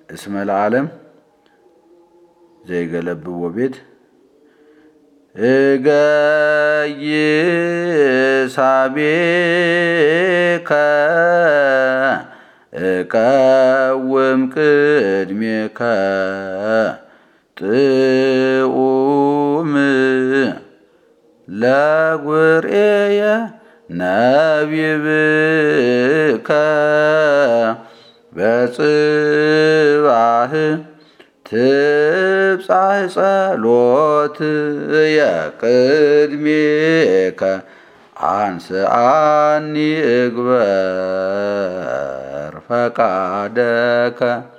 እስመ ለዓለም ዘይገለብዎ ቤት እገይሳቤከ እቀውም ቅድሜከ ጥዑም ለጉርኤየ ነቢብከ በጽባህ ትብጻሕ ጸሎትየ ቅድሜከ አንስአኒ እግበር ፈቃደከ